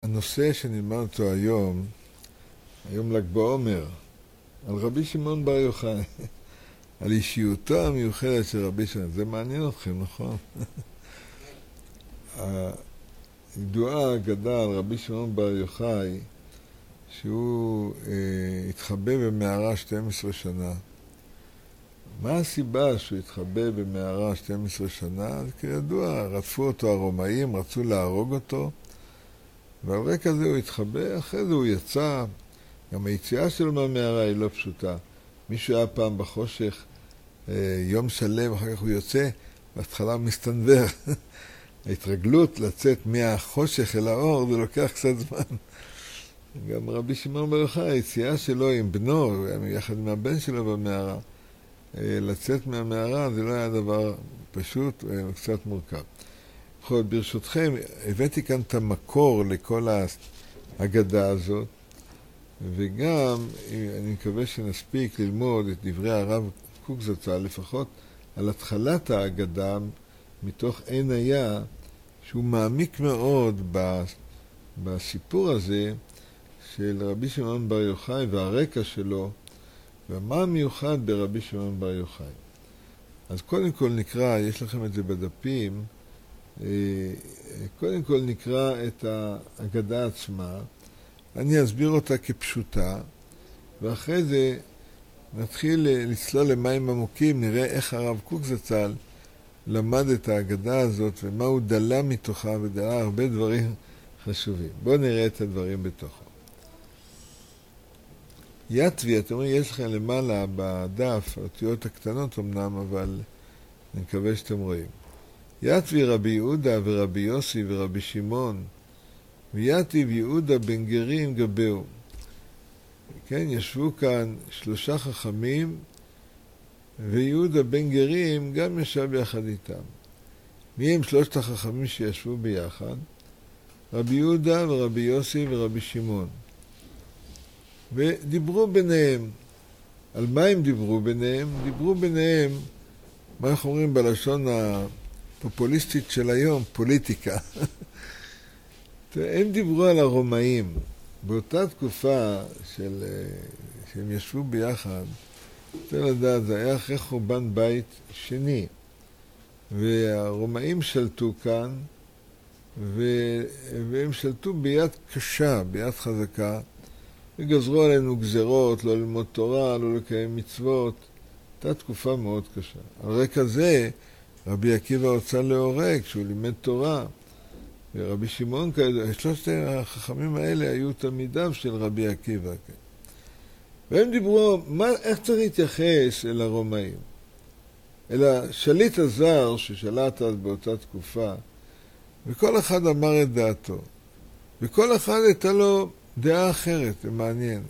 הנושא שנלמד אותו היום ל"ג בעומר, על רבי שמעון בר יוחאי, על אישיותו המיוחדת של רבי שמעון. זה מעניין אתכם, נכון? הידועה האגדה על רבי שמעון בר יוחאי, שהוא התחבא במערה 12 שנה. מה הסיבה שהוא התחבא במערה 12 שנה? אז כידוע, רדפו אותו הרומאים, רצו להרוג אותו, ועל רקע זה הוא התחבא, אחרי זה הוא יצא. גם היציאה שלו מהמערה היא לא פשוטה. מישהו היה פעם בחושך, יום שלם, אחר כך הוא יוצא, בהתחלה מסתנבר. ההתרגלות לצאת מהחושך אל האור, זה לוקח קצת זמן. גם רבי שמעון בר יוחאי, היציאה שלו עם בנו, יחד עם הבן שלו במערה, לצאת מהמערה זה לא היה דבר פשוט, הוא קצת מורכב. ברשותכם, הבאתי כאן את המקור לכל ההגדה הזאת, וגם אני מקווה שנספיק ללמוד את דברי הרב קוק זצ"ל, לפחות על התחלת ההגדה, מתוך עין היה, שהוא מעמיק מאוד בסיפור הזה של רבי שמעון בר יוחאי והרקע שלו, ומה המיוחד ברבי שמעון בר יוחאי. אז קודם כל נקרא, יש לכם את זה בדפים, קודם כל נקרא את ההגדה עצמה, אני אסביר אותה כפשוטה, ואחרי זה נתחיל לצלול למים עמוקים, נראה איך הרב קוק זצ"ל למד את ההגדה הזאת, ומה הוא דלה מתוכה, ודלה הרבה דברים חשובים. בואו נראה את הדברים בתוכו. יתבי, אתם אומרים, יש לכם למעלה בדף, האותיות הקטנות אמנם, אבל אני מקווה שאתם רואים. יתבי רבי יהודה ורבי יוסי ורבי שמעון, ויתיב יהודה בן גרים גבהו. כן, ישבו כאן 3 חכמים, ויהודה בן גרים גם ישב יחד איתם. מי הם 3 החכמים שישבו ביחד? רבי יהודה ורבי יוסי ורבי שמעון. ודיברו ביניהם. על מה הם דיברו ביניהם? דיברו ביניהם, מה אנחנו אומרים בלשון הפופוליסטית של היום, פוליטיקה. הם דיברו על הרומאים. באותה תקופה שהם ישבו ביחד, צריך לדעת, זה היה אחרי חורבן בית שני. והרומאים שלטו כאן, והם שלטו ביד קשה, ביד חזקה, וגזרו עלינו גזרות, לא ללמוד תורה, לא לקיים מצוות. הייתה תקופה מאוד קשה. על רקע זה, רבי עקיבא הוצא להורג כשהוא לימד תורה. ורבי שמעון, 3 החכמים האלה היו תלמידיו של רבי עקיבא. והם דיברו, איך צריך להתייחס אל הרומאים? אל השליט הזר ששלט אז באותה תקופה, וכל אחד אמר את דעתו. וכל אחד הייתה לו דעה אחרת, זה מעניין.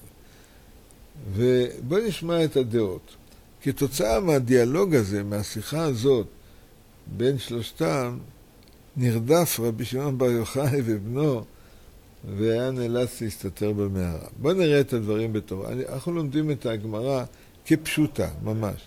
ובואו נשמע את הדעות. כתוצאה מהדיאלוג הזה, מהשיחה הזאת, בין שלושתם, נרדף רבי שמעון בר יוחאי ובנו, והיה נאלץ להסתתר במערה. בואו נראה את הדברים בתור. אנחנו לומדים את הגמרא כפשוטה, ממש.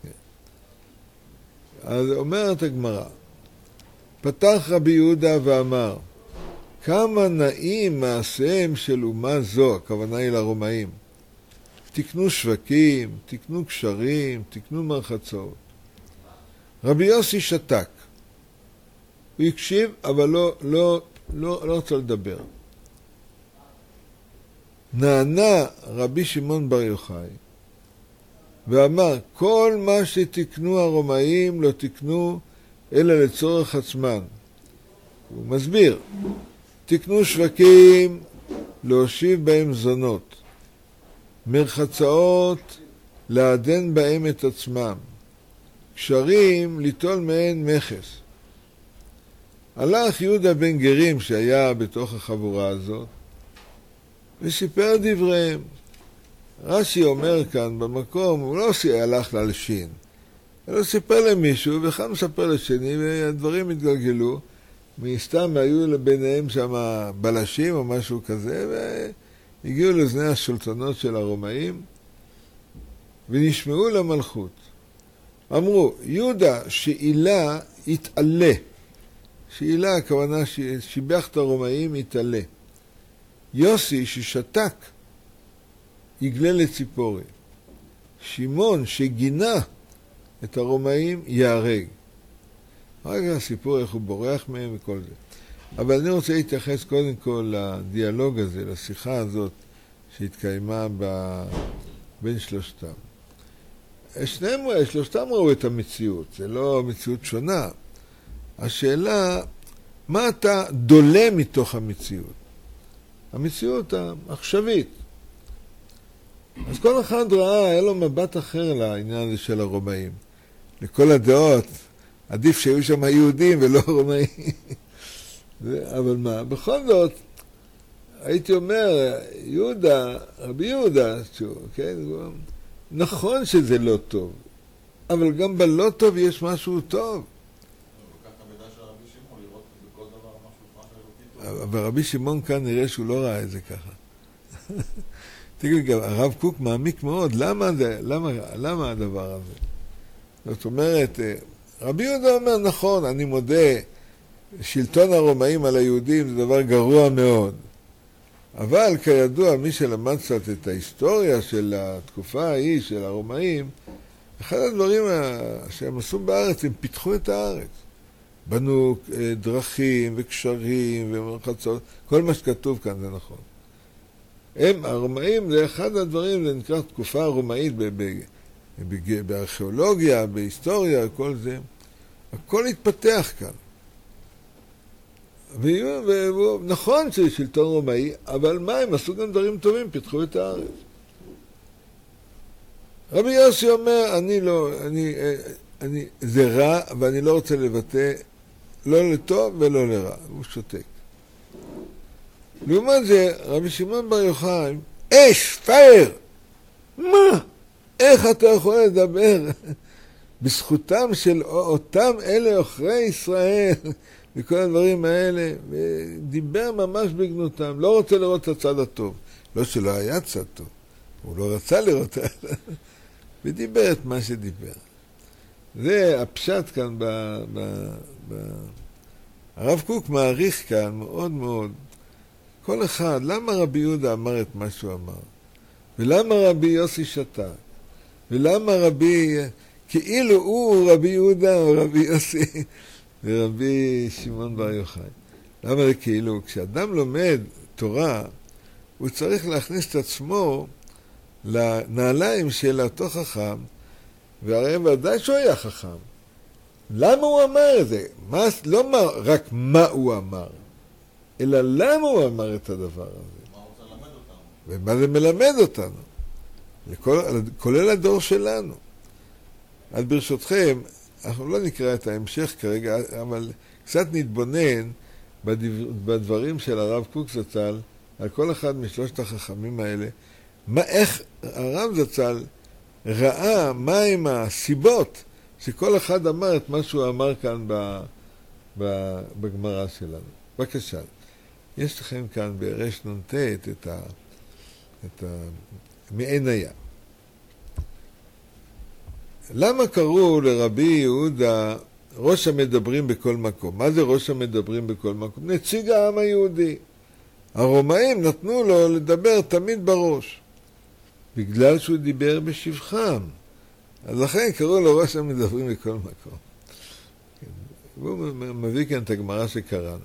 אז אומרת הגמרא, פתח רבי יהודה ואמר, כמה נעים מעשיהם של אומה זו, הכוונה היא לרומאים. תקנו שווקים, תקנו קשרים, תקנו מרחצות. רבי יוסי שתק. הוא הקשיב, אבל לא רוצה לדבר. נענה רבי שמעון בר יוחאי, ואמר, כל מה שתקנו הרומאים לא תקנו, אלא לצורך עצמן. הוא מסביר, תקנו שווקים, להושיב בהם זונות, מרחצאות, לעדן בהם את עצמם, קשרים, ליטול מהן מכס. הלך יהודה בן גרים שהיה בתוך החבורה הזאת, וסיפר דבריהם. רש"י אומר כאן במקום, הוא לא הלך להלשין, אלא סיפר למישהו, ואחד מספר לשני, והדברים התגלגלו, מסתם היו ביניהם שם בלשים או משהו כזה, והגיעו לאזני השלטונות של הרומאים, ונשמעו למלכות. אמרו, יהודה שאילה יתעלה. שאילה, הכוונה ששיבח את הרומאים, יתעלה. יוסי ששתק יגלה לציפורי. שמעון שגינה את הרומאים יהרג. רק הסיפור איך הוא בורח מהם וכל זה. אבל אני רוצה להתייחס קודם כל לדיאלוג הזה, לשיחה הזאת שהתקיימה בין שלושתם. שלושתם ראו את המציאות, זה לא מציאות שונה. השאלה, מה אתה דולה מתוך המציאות? המציאות העכשווית. אז כל אחד ראה, היה לו מבט אחר לעניין הזה של הרומאים. לכל הדעות, עדיף שהיו שם יהודים ולא רומאים. אבל מה, בכל זאת, הייתי אומר, רבי יהודה, כן? נכון שזה לא טוב, אבל גם בלא טוב יש משהו טוב. אבל רבי שמעון כאן נראה שהוא לא ראה את זה ככה. תגיד, גם הרב קוק מעמיק מאוד, למה הדבר הזה? זאת אומרת, רבי יהודה אומר, נכון, אני מודה, שלטון הרומאים על היהודים זה דבר גרוע מאוד. אבל כידוע, מי שלמד קצת את ההיסטוריה של התקופה ההיא של הרומאים, אחד הדברים שהם עשו בארץ, הם פיתחו את הארץ. בנו דרכים וקשרים ומרחצות, כל מה שכתוב כאן זה נכון. הרומאים זה אחד הדברים, זה נקרא תקופה הרומאית בארכיאולוגיה, בהיסטוריה, כל זה. הכל התפתח כאן. נכון שזה שלטון רומאי, אבל מה, הם עשו גם דברים טובים, פיתחו את הארץ. רבי יוסי אומר, זה רע, ואני לא רוצה לבטא לא לטוב ולא לרע. הוא שותק. לעומת זה, רבי שמעון בר יוחאי, פייר! מה? איך אתה יכול לדבר בזכותם של אותם אלה עוכרי ישראל וכל הדברים האלה, ודיבר ממש בגנותם, לא רוצה לראות את הצד הטוב. לא שלא היה צד טוב, הוא לא רצה לראות את זה, ודיבר את מה שדיבר. זה הפשט כאן הרב קוק מעריך כאן מאוד מאוד כל אחד, למה רבי יהודה אמר את מה שהוא אמר? ולמה רבי יוסי שתק? ולמה כאילו הוא רבי יהודה או רבי יוסי ורבי שמעון בר יוחאי? למה זה כאילו? כשאדם לומד תורה, הוא צריך להכניס את עצמו לנעליים של אותו חכם, והרי ודאי שהוא היה חכם. למה הוא אמר את זה? לא רק מה הוא אמר, אלא למה הוא אמר את הדבר הזה. מה הוא רוצה ללמד אותנו? ומה זה מלמד אותנו. כולל הדור שלנו. אז ברשותכם, אנחנו לא נקרא את ההמשך כרגע, אבל קצת נתבונן בדברים של הרב קוק זצ"ל, על כל אחד משלושת החכמים האלה, איך הרב זצ"ל ראה מהם הסיבות שכל אחד אמר את מה שהוא אמר כאן בגמרא שלנו. בבקשה, יש לכם כאן ברש נ"ט את מעין היה. למה קראו לרבי יהודה ראש המדברים בכל מקום? מה זה ראש המדברים בכל מקום? נציג העם היהודי. הרומאים נתנו לו לדבר תמיד בראש, בגלל שהוא דיבר בשבחם. אז לכן קראו לו ראש המדברים בכל מקום. והוא מביא כאן את הגמרא שקראנו.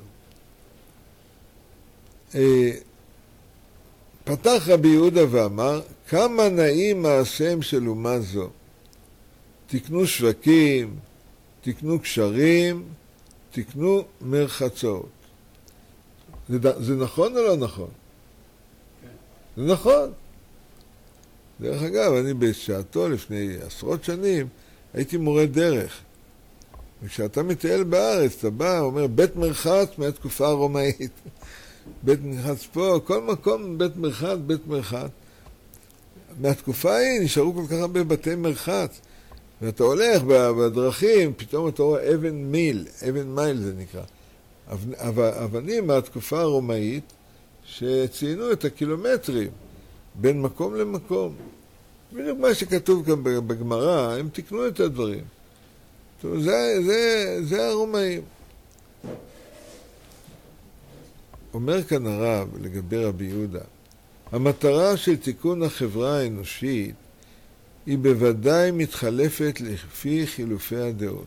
פתח רבי יהודה ואמר, כמה נעים מעשיהם של אומה זו. תקנו שווקים, תקנו קשרים, תקנו מרחצות. זה נכון או לא נכון? כן. זה נכון. דרך אגב, אני בשעתו, לפני עשרות שנים, הייתי מורה דרך. וכשאתה מטייל בארץ, אתה בא, אומר, בית מרחץ מהתקופה הרומאית. בית מרחץ פה, כל מקום בית מרחץ. מהתקופה ההיא נשארו כל כך הרבה בתי מרחץ. ואתה הולך בדרכים, פתאום אתה רואה אבן מייל זה נקרא. אבנים מהתקופה הרומאית, שציינו את הקילומטרים בין מקום למקום. בדיוק מה שכתוב כאן בגמרא, הם תקנו את הדברים. זה הרומאים. אומר כאן הרב לגבי רבי יהודה, המטרה של תיקון החברה האנושית היא בוודאי מתחלפת לפי חילופי הדעות.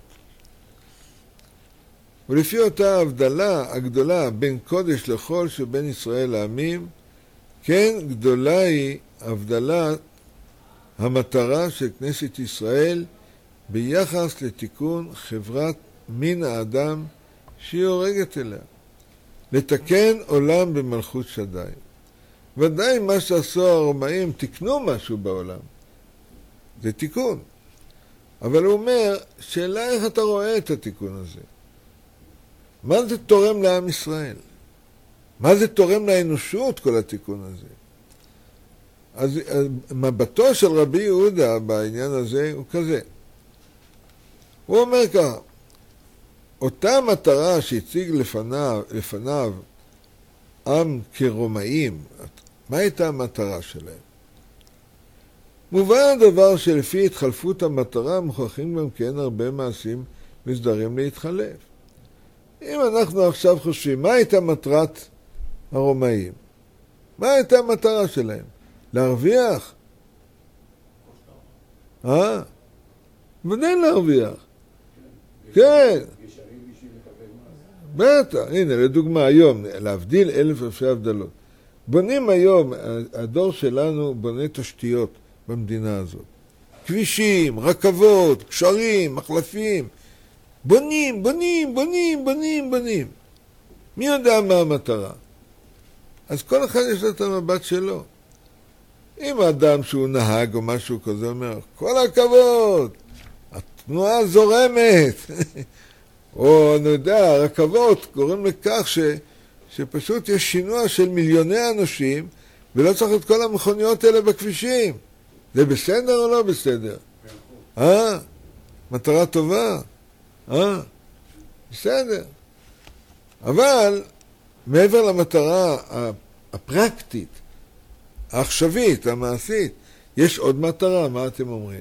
ולפי אותה הבדלה הגדולה בין קודש לחול שבין ישראל לעמים, כן גדולה היא הבדלת המטרה של כנסת ישראל ביחס לתיקון חברת מין האדם שהיא הורגת אליה. לתקן עולם במלכות שדי. ודאי מה שעשו הרומאים, תקנו משהו בעולם. זה תיקון. אבל הוא אומר, שאלה איך אתה רואה את התיקון הזה? מה זה תורם לעם ישראל? מה זה תורם לאנושות כל התיקון הזה? אז מבטו של רבי יהודה בעניין הזה הוא כזה. הוא אומר ככה, אותה מטרה שהציג לפניו עם כרומאים, מה הייתה המטרה שלהם? מובן הדבר שלפי התחלפות המטרה מוכרחים גם כן הרבה מעשים וסדרים להתחלף. אם אנחנו עכשיו חושבים, מה הייתה מטרת הרומאים? מה הייתה המטרה שלהם? להרוויח? ודאי להרוויח. כן. בטח, הנה, לדוגמה, היום, להבדיל 1000 אלפי הבדלות. בונים היום, הדור שלנו בונה תשתיות במדינה הזאת. כבישים, רכבות, קשרים, מחלפים. בונים. מי יודע מה המטרה? אז כל אחד יש לו את המבט שלו. אם האדם שהוא נהג או משהו כזה אומר, כל הכבוד, התנועה זורמת. או אני יודע, הרכבות גורם לכך שפשוט יש שינוע של מיליוני אנשים, ולא צריך את כל המכוניות האלה בכבישים. זה בסדר או לא בסדר? מטרה טובה? בסדר. אבל מעבר למטרה הפרקטית, העכשווית, המעשית, יש עוד מטרה, מה אתם אומרים?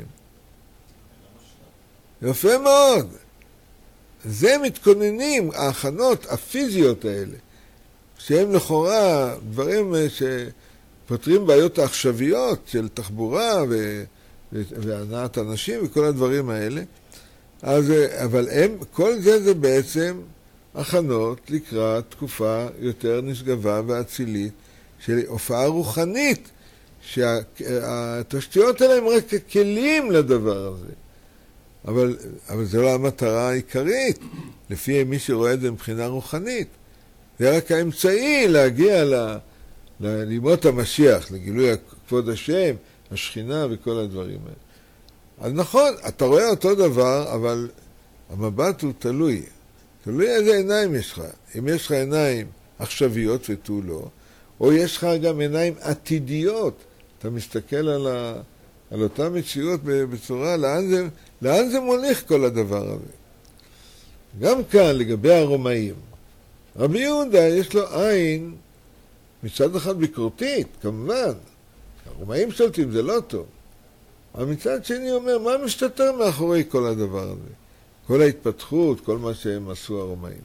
יפה מאוד. זה מתכוננים, ההכנות הפיזיות האלה, שהם לכאורה דברים שפותרים בעיות העכשוויות של תחבורה והנעת אנשים וכל הדברים האלה. אבל כל זה בעצם הכנות לקראת תקופה יותר נשגבה ואצילית של הופעה רוחנית, שהתשתיות האלה הם רק כלים לדבר הזה. אבל זו לא המטרה העיקרית, לפי מי שרואה את זה מבחינה רוחנית. זה רק האמצעי להגיע לימות המשיח, לגילוי כבוד השם, השכינה וכל הדברים האלה. אז נכון, אתה רואה אותו דבר, אבל המבט הוא תלוי. תלוי איזה עיניים יש לך. אם יש לך עיניים עכשוויות ותו לא, או יש לך גם עיניים עתידיות, אתה מסתכל על אותה מציאות בצורה, לאן זה מוליך כל הדבר הזה. גם כאן, לגבי הרומאים, רבי יהודה יש לו עין מצד אחד ביקורתית, כמובן. הרומאים שולטים, זה לא טוב. אבל מצד שני אומר, מה משתתר מאחורי כל הדבר הזה? כל ההתפתחות, כל מה שהם עשו הרומאים.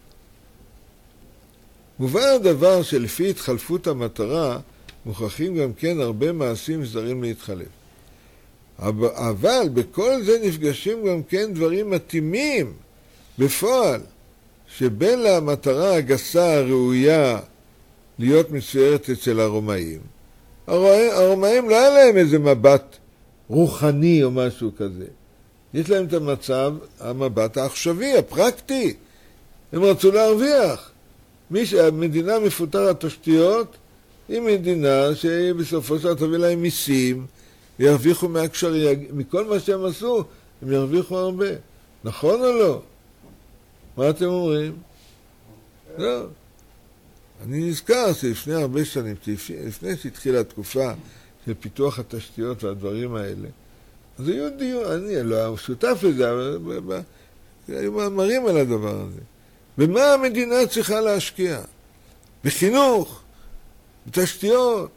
מובן הדבר שלפי התחלפות המטרה, מוכרחים גם כן הרבה מעשים וסדרים להתחלף. אבל בכל זה נפגשים גם כן דברים מתאימים בפועל, שבין למטרה הגסה הראויה להיות מצוירת אצל הרומאים. הרומאים לא היה להם איזה מבט רוחני או משהו כזה. יש להם את המבט העכשווי, הפרקטי. הם רצו להרוויח. המדינה מפותחת תשתיות היא מדינה שבסופו של דבר תביא להם מיסים, וירוויחו מהקשרים, מכל מה שהם עשו, הם ירוויחו הרבה. נכון או לא? מה אתם אומרים? לא. אני נזכר שלפני הרבה שנים, לפני שהתחילה התקופה של פיתוח התשתיות והדברים האלה, אז היו דיון, אני לא שותף לזה, אבל היו מאמרים על הדבר הזה. ומה המדינה צריכה להשקיע? בחינוך, בתשתיות,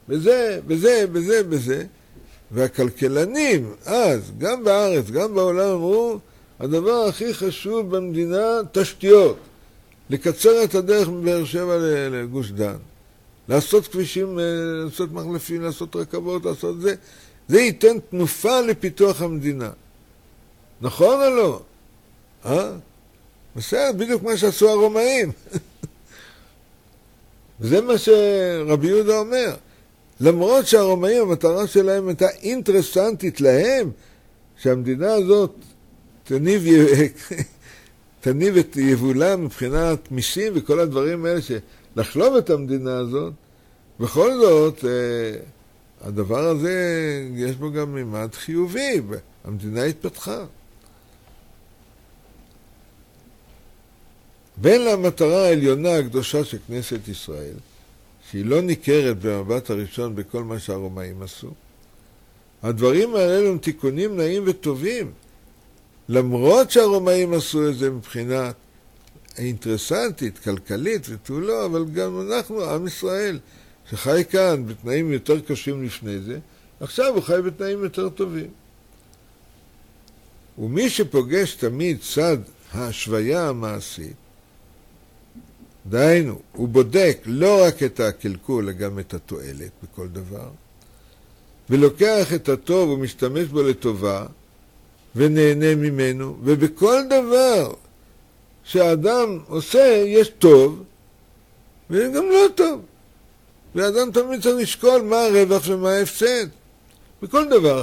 בזה. והכלכלנים, אז, גם בארץ, גם בעולם, אמרו, הדבר הכי חשוב במדינה, תשתיות. לקצר את הדרך מבאר שבע לגוש דן, לעשות כבישים, לעשות מחלפים, לעשות רכבות, לעשות זה. זה ייתן תנופה לפיתוח המדינה. נכון או לא? בסדר, בדיוק מה שעשו הרומאים. וזה מה שרבי יהודה אומר. למרות שהרומאים, המטרה שלהם הייתה אינטרסנטית להם, שהמדינה הזאת תניב את יבולה מבחינת מיסים וכל הדברים האלה, שלחלוב את המדינה הזאת. בכל זאת, הדבר הזה יש בו גם ממד חיובי, המדינה התפתחה. בין למטרה העליונה הקדושה של כנסת ישראל, שהיא לא ניכרת במבט הראשון בכל מה שהרומאים עשו, הדברים האלה הם תיקונים נעים וטובים, למרות שהרומאים עשו את זה מבחינה אינטרסנטית, כלכלית ותו לא, אבל גם אנחנו, עם ישראל, שחי כאן בתנאים יותר קשים לפני זה, עכשיו הוא חי בתנאים יותר טובים. ומי שפוגש תמיד צד ההשוויה המעשית, דהיינו, הוא בודק לא רק את הקלקול, אלא גם את התועלת בכל דבר, ולוקח את הטוב ומשתמש בו לטובה, ונהנה ממנו, ובכל דבר שהאדם עושה יש טוב, וגם לא טוב. ואדם תמיד צריך לשקול מה הרווח ומה ההפסד. בכל דבר.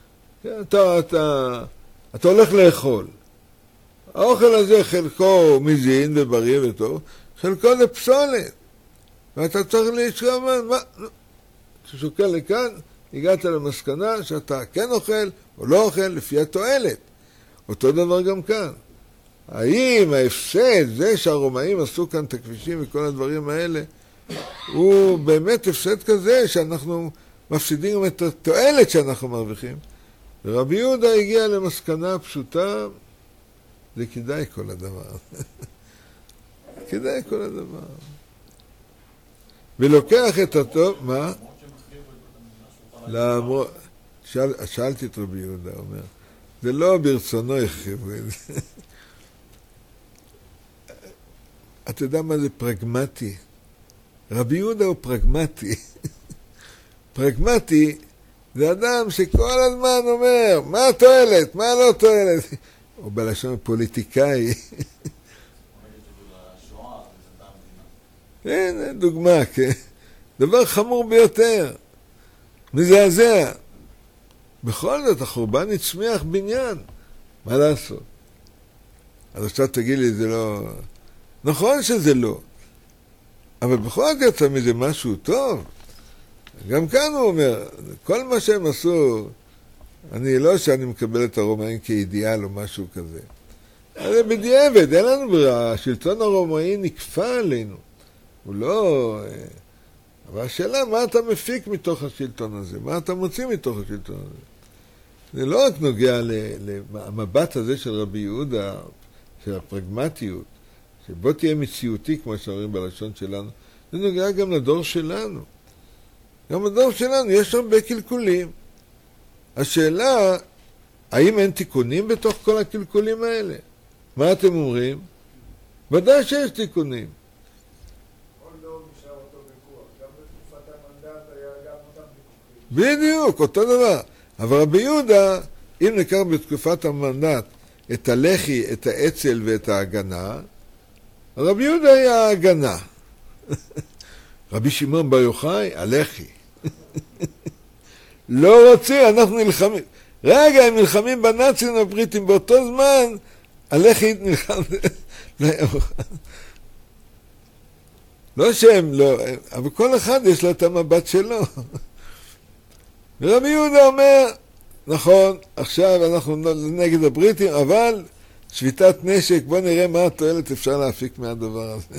אתה הולך לאכול. האוכל הזה חלקו מזין ובריא וטוב, חלקו זה פסולת. ואתה צריך לשקול מה... כששוקל לכאן, הגעת למסקנה שאתה כן אוכל או לא אוכל לפי התועלת. אותו דבר גם כאן. האם ההפסד, זה שהרומאים עשו כאן את הכבישים וכל הדברים האלה, הוא באמת הפסד כזה שאנחנו מפסידים גם את התועלת שאנחנו מרוויחים. ורבי יהודה הגיע למסקנה פשוטה, זה כדאי כל הדבר. כדאי כל הדבר. ולוקח את הטוב, מה? שאלתי את רבי יהודה, אומר, זה לא ברצונו יחריבו את זה. אתה יודע מה זה פרגמטי? רבי יהודה הוא פרגמטי. פרגמטי זה אדם שכל הזמן אומר, מה התועלת, מה לא תועלת? או בלשון פוליטיקאי. הנה, דוגמה, כן. דבר חמור ביותר. מזעזע. בכל זאת, החורבן הצמיח בניין. מה לעשות? אז עכשיו תגיד לי, זה לא... נכון שזה לא. אבל בכל זאת יצא מזה משהו טוב. גם כאן הוא אומר, כל מה שהם עשו, אני לא שאני מקבל את הרומאים כאידיאל או משהו כזה. זה בדיעבד, אין לנו ברירה. השלטון הרומאי נקפה עלינו. הוא לא... אבל השאלה, מה אתה מפיק מתוך השלטון הזה? מה אתה מוציא מתוך השלטון הזה? זה לא רק נוגע למבט הזה של רבי יהודה, של הפרגמטיות, שבו תהיה מציאותי, כמו שאומרים בלשון שלנו, זה נוגע גם לדור שלנו. גם לדור שלנו יש הרבה קלקולים. השאלה, האם אין תיקונים בתוך כל הקלקולים האלה? מה אתם אומרים? ודאי שיש תיקונים. בדיוק, אותו דבר. אבל רבי יהודה, אם נקרא בתקופת המנדט את הלחי, את האצל ואת ההגנה, רבי יהודה היה ההגנה. רבי שמעון בר יוחאי, הלחי. לא רוצים, אנחנו נלחמים. רגע, הם נלחמים בנאצים הבריטים, באותו זמן, הלחי נלחם. לא שהם לא, אבל כל אחד יש לו את המבט שלו. ורבי יהודה אומר, נכון, עכשיו אנחנו נגד הבריטים, אבל שביתת נשק, בוא נראה מה התועלת אפשר להפיק מהדבר הזה.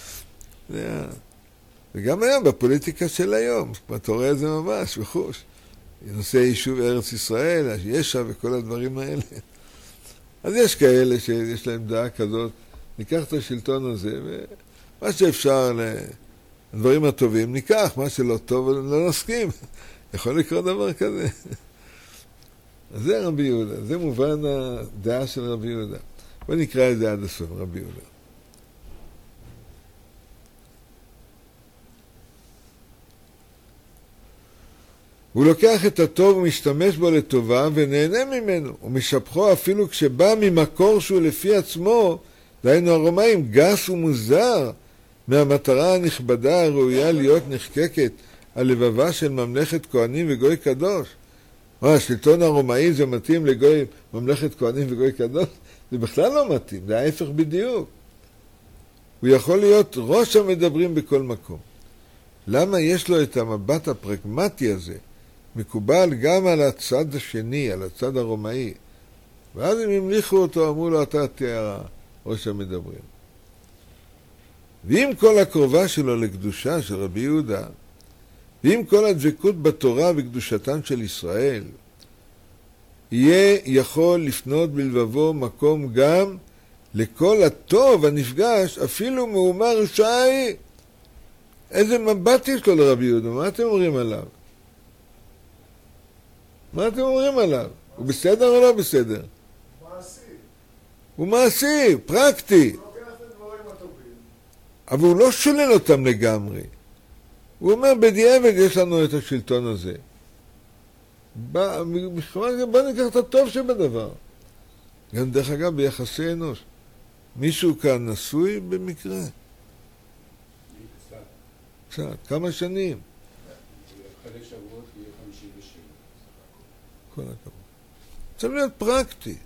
וגם היום, בפוליטיקה של היום, אתה רואה את זה ממש, בחוש. נושא יישוב ארץ ישראל, יש"ע וכל הדברים האלה. אז יש כאלה שיש להם דעה כזאת, ניקח את השלטון הזה, ומה שאפשר, לדברים הטובים, ניקח, מה שלא טוב, לא נסכים. יכול לקרות דבר כזה. אז זה רבי יהודה, זה מובן הדעה של רבי יהודה. בוא נקרא את זה עד הסוף, רבי יהודה. הוא לוקח את הטוב ומשתמש בו לטובה ונהנה ממנו, ומשבחו אפילו כשבא ממקור שהוא לפי עצמו, דהיינו הרומאים, גס ומוזר מהמטרה הנכבדה הראויה להיות נחקקת על לבבה של ממלכת כהנים וגוי קדוש. השלטון הרומאי זה מתאים לגוי ממלכת כהנים וגוי קדוש? זה בכלל לא מתאים, זה ההפך בדיוק. הוא יכול להיות ראש המדברים בכל מקום. למה יש לו את המבט הפרגמטי הזה? מקובל גם על הצד השני, על הצד הרומאי. ואז הם המליכו אותו, אמרו לו, אתה תהיה ראש המדברים. ועם כל הקרובה שלו לקדושה של רבי יהודה, ועם כל הדבקות בתורה וקדושתן של ישראל, יהיה יכול לפנות בלבבו מקום גם לכל הטוב הנפגש, אפילו מאומה רשעי. איזה מבט יש לו לרבי יהודה? מה אתם אומרים עליו? מה אתם אומרים עליו? הוא בסדר או לא בסדר? מעשי. הוא מעשי, פרקטי. הוא לוקח את הדברים הטובים. אבל הוא לא שולל אותם לגמרי. הוא אומר, בדיעבד יש לנו את השלטון הזה. בוא ניקח את הטוב שבדבר. גם דרך אגב ביחסי אנוש. מישהו כאן נשוי במקרה? קצת. כמה שנים? חלק שבועות יהיה 57. כל הכבוד. צריך להיות פרקטי.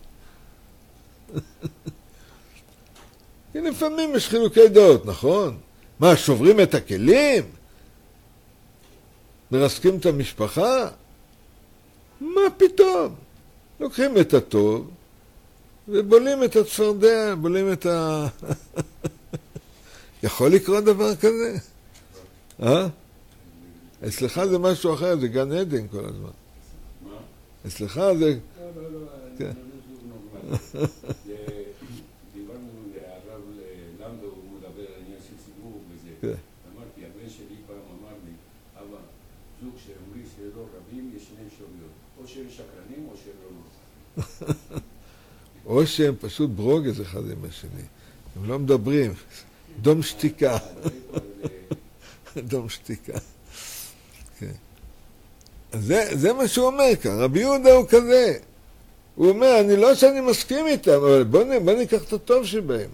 כי לפעמים יש חילוקי דעות, נכון? מה, שוברים את הכלים? מרסקים את המשפחה? מה פתאום? לוקחים את הטוב ובולים את הצפרדע, בולים את יכול לקרות דבר כזה? אצלך זה משהו אחר, זה גן עדן כל הזמן. מה? אצלך זה... לא, אני לא נורמלי. דיברנו הרב למדו, הוא מדבר על עניין של ציבור וזה. אמרתי, הבן שלי פעם אמר לי, אבא, זוג שאומרים שלא רבים, יש שני אפשרויות. או שהם שקרנים או שהם לא נורמלים. או שהם פשוט ברוגז אחד עם השני. הם לא מדברים. דום שתיקה. דום שתיקה. כן. זה מה שהוא אומר כאן. רבי יהודה הוא כזה. הוא אומר, אני לא שאני מסכים איתם, אבל בוא ניקח את הטוב שבהם.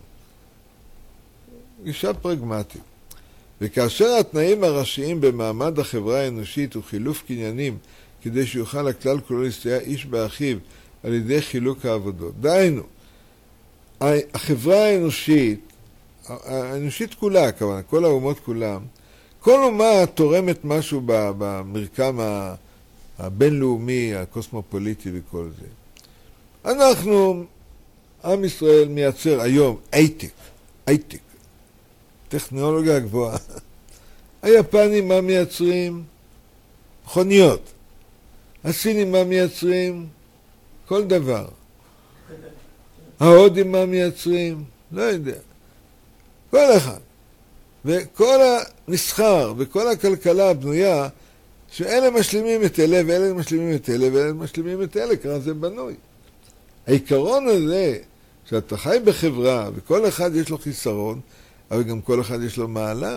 גישה פרגמטית. וכאשר התנאים הראשיים במעמד החברה האנושית הוא חילוף קניינים, כדי שיוכל הכלל כולו להסתייע איש באחיו על ידי חילוק העבודות. דהיינו, החברה האנושית כולה, כמובן, כל האומות כולם, כל אומה תורמת משהו במרקם הבינלאומי, הקוסמופוליטי וכל זה. אנחנו, עם ישראל מייצר היום הייטק, טכנולוגיה גבוהה. היפנים מה מייצרים? מכוניות. הסינים מה מייצרים? כל דבר. ההודים מה מייצרים? לא יודע. כל אחד. וכל המסחר וכל הכלכלה הבנויה, שאלה משלימים את אלה ואלה משלימים את אלה ואלה משלימים את אלה, ככה זה בנוי. העיקרון הזה, שאתה חי בחברה וכל אחד יש לו חיסרון, אבל גם כל אחד יש לו מעלה.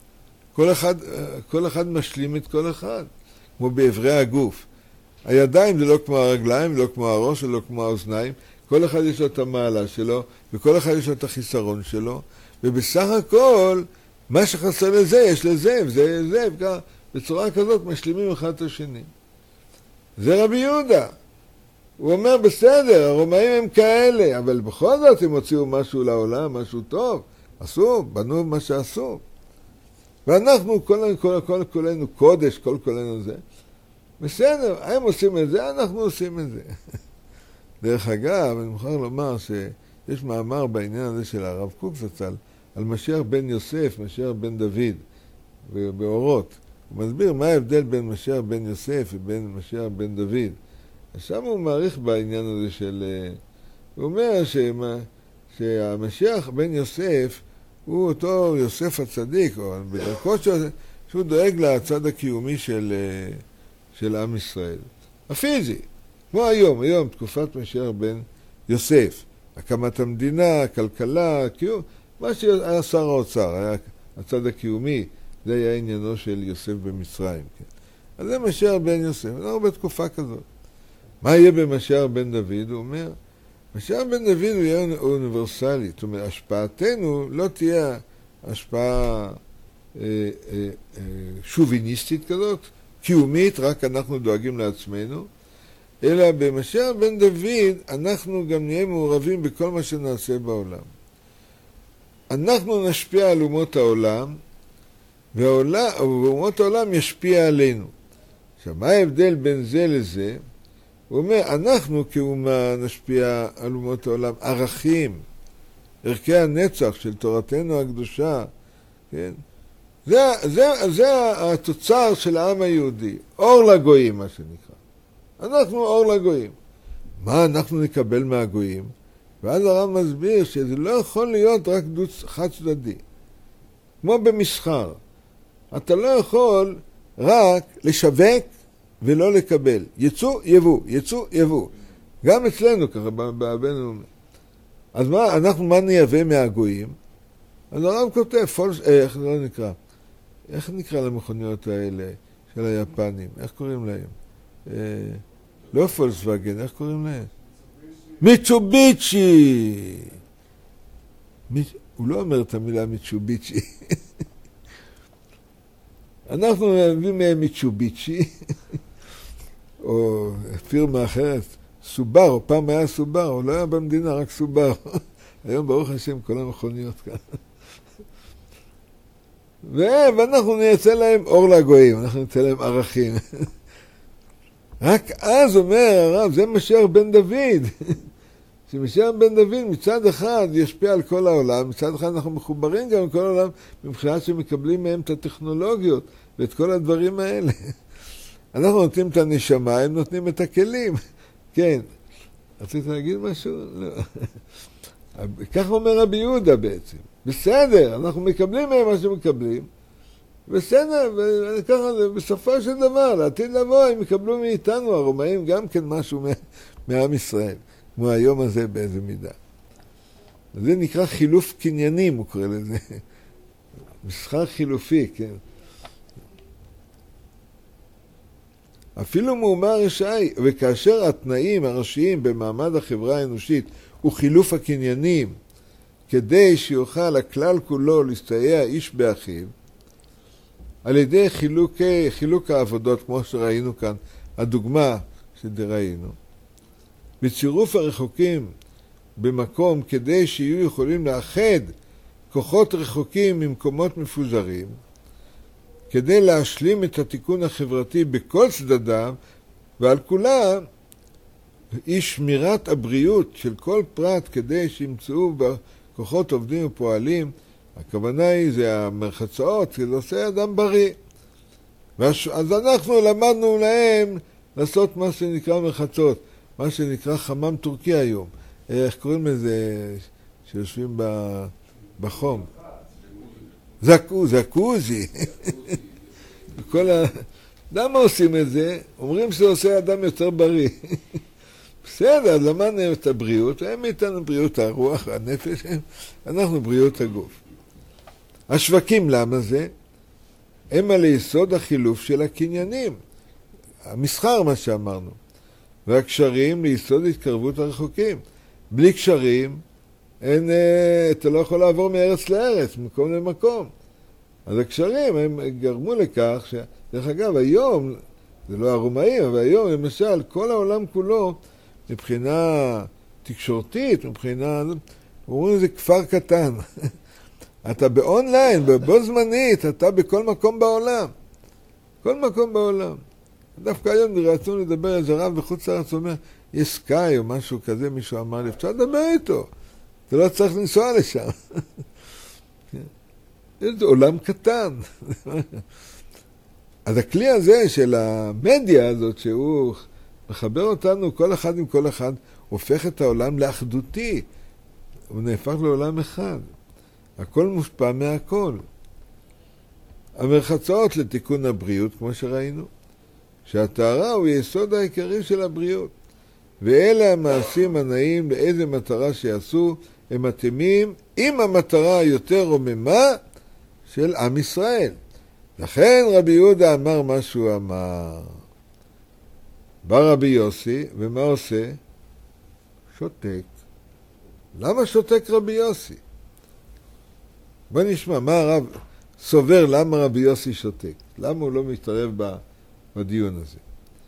כל אחד משלים את כל אחד, כמו באברי הגוף. הידיים זה לא כמו הרגליים, לא כמו הראש, ולא כמו האוזניים. כל אחד יש לו את המעלה שלו, וכל אחד יש לו את החיסרון שלו, ובסך הכל, מה שחסר לזה, יש לזה, וזה, בצורה כזאת משלימים אחד את השני. זה רבי יהודה. הוא אומר, בסדר, הרומאים הם כאלה, אבל בכל זאת הם הוציאו משהו לעולם, משהו טוב. עשו, בנו מה שעשו. ואנחנו, כולנו קודש, כולנו זה. בסדר, הם עושים את זה, אנחנו עושים את זה. דרך אגב, אני מוכרח לומר שיש מאמר בעניין הזה של הרב קוק זצ"ל, על משיח בן יוסף, משיח בן דוד, באורות. הוא מסביר מה ההבדל בין משיח בן יוסף ובין משיח בן דוד. שם הוא מעריך בעניין הזה של... הוא אומר שהמשיח בן יוסף הוא אותו יוסף הצדיק, או בדרכו שהוא דואג לצד הקיומי של עם ישראל. הפיזי, כמו היום, תקופת משיח בן יוסף. הקמת המדינה, הכלכלה, קיום, מה שהיה שר האוצר, היה הצד הקיומי, זה היה עניינו של יוסף במצרים. כן. אז זה משיח בן יוסף, אנחנו בתקופה כזאת. מה יהיה במשיח בן דוד? הוא אומר, משיח בן דוד הוא יהיה אוניברסלי, זאת אומרת, השפעתנו לא תהיה השפעה שוביניסטית כזאת, קיומית, רק אנחנו דואגים לעצמנו, אלא במשיח בן דוד אנחנו גם נהיה מעורבים בכל מה שנעשה בעולם. אנחנו נשפיע על אומות העולם, ואומות העולם ישפיע עלינו. עכשיו, מה ההבדל בין זה לזה? הוא אומר, אנחנו כאומה נשפיע על אומות העולם, ערכים, ערכי הנצח של תורתנו הקדושה, כן? זה התוצר של העם היהודי, אור לגויים מה שנקרא. אנחנו אור לגויים. מה אנחנו נקבל מהגויים? ואז הרב מסביר שזה לא יכול להיות רק חד צדדי. כמו במסחר. אתה לא יכול רק לשווק ולא לקבל. יצוא, יבוא, יצוא, יבוא. גם אצלנו ככה, בבינלאומי. אז מה נייבא מהגויים? אז הרב כותב, איך זה לא נקרא? איך נקרא למכוניות האלה של היפנים? איך קוראים להם? לא פולקסווגן, איך קוראים להם? מיצוביצ'י! הוא לא אומר את המילה מיצוביצ'י. אנחנו מביאים מהם מיצוביצ'י, או פירמה אחרת, סובארו, פעם היה סובארו, לא היה במדינה, רק סובארו. היום ברוך השם כל המכוניות כאן. ואנחנו נייצא להם אור לגויים, אנחנו נייצא להם ערכים. רק אז אומר הרב, זה משיח בן דוד. שמשיח בן דוד מצד אחד ישפיע על כל העולם, מצד אחד אנחנו מחוברים גם לכל העולם, מבחינת שמקבלים מהם את הטכנולוגיות ואת כל הדברים האלה. אנחנו נותנים את הנשמה, הם נותנים את הכלים. כן. רצית להגיד משהו? לא. כך אומר רבי יהודה בעצם. בסדר, אנחנו מקבלים מהם מה שמקבלים. בסדר, וככה זה בסופו של דבר, לעתיד לבוא, הם יקבלו מאיתנו, הרומאים, גם כן משהו מעם ישראל, כמו היום הזה באיזה מידה. זה נקרא חילוף קניינים, הוא קורא לזה. מסחר חילופי, כן. אפילו מאמר רשעי, וכאשר התנאים הראשיים במעמד החברה האנושית הוא חילוף הקניינים, כדי שיוכל הכלל כולו להסתייע איש באחיו, על ידי חילוק העבודות, כמו שראינו כאן, הדוגמה שראינו, בצירוף הרחוקים במקום כדי שיהיו יכולים לאחד כוחות רחוקים ממקומות מפוזרים, כדי להשלים את התיקון החברתי בכל צדדיו, ועל כולם היא שמירת הבריאות של כל פרט כדי שימצאו בכוחות עובדים ופועלים. הכוונה היא, זה המרחצאות, זה עושה אדם בריא. אז אנחנו למדנו להם לעשות מה שנקרא מרחצות, מה שנקרא חמם טורקי היום. איך קוראים לזה שיושבים בחום? זקוזי. למה עושים את זה? אומרים שזה עושה אדם יותר בריא. בסדר, אז למדנו את הבריאות, הם איתנו בריאות הרוח, הנפש, אנחנו בריאות הגוף. השווקים, למה זה? הם על יסוד החילוף של הקניינים. המסחר, מה שאמרנו. והקשרים ליסוד התקרבות הרחוקים. בלי קשרים, אתה לא יכול לעבור מארץ לארץ, מקום למקום. אז הקשרים, הם גרמו לכך דרך אגב, היום, זה לא הרומאים, אבל היום, למשל, כל העולם כולו, מבחינה תקשורתית, מבחינה... אומרים, זה כפר קטן. אתה באונליין, בו זמנית, אתה בכל מקום בעולם. כל מקום בעולם. דווקא היום רצינו לדבר על זה רב בחוץ לארץ, הוא אומר, יש סקאי או משהו כזה, מישהו אמר לי, אפשר לדבר איתו. אתה לא צריך לנסוע לשם. זה עולם קטן. אז הכלי הזה של המדיה הזאת, שהוא מחבר אותנו כל אחד עם כל אחד, הופך את העולם לאחדותי. הוא נהפך לעולם אחד. הכל מושפע מהכל. המרחצאות לתיקון הבריאות, כמו שראינו, שהטהרה הוא יסוד העיקרי של הבריאות. ואלה המעשים הנעים לאיזה מטרה שיעשו, הם מתאימים עם המטרה היותר רוממה של עם ישראל. לכן רבי יהודה אמר מה שהוא אמר. בא רבי יוסי, ומה עושה? שותק. למה שותק רבי יוסי? בוא נשמע, מה הרב סובר למה רבי יוסי שותק? למה הוא לא מתערב בדיון הזה?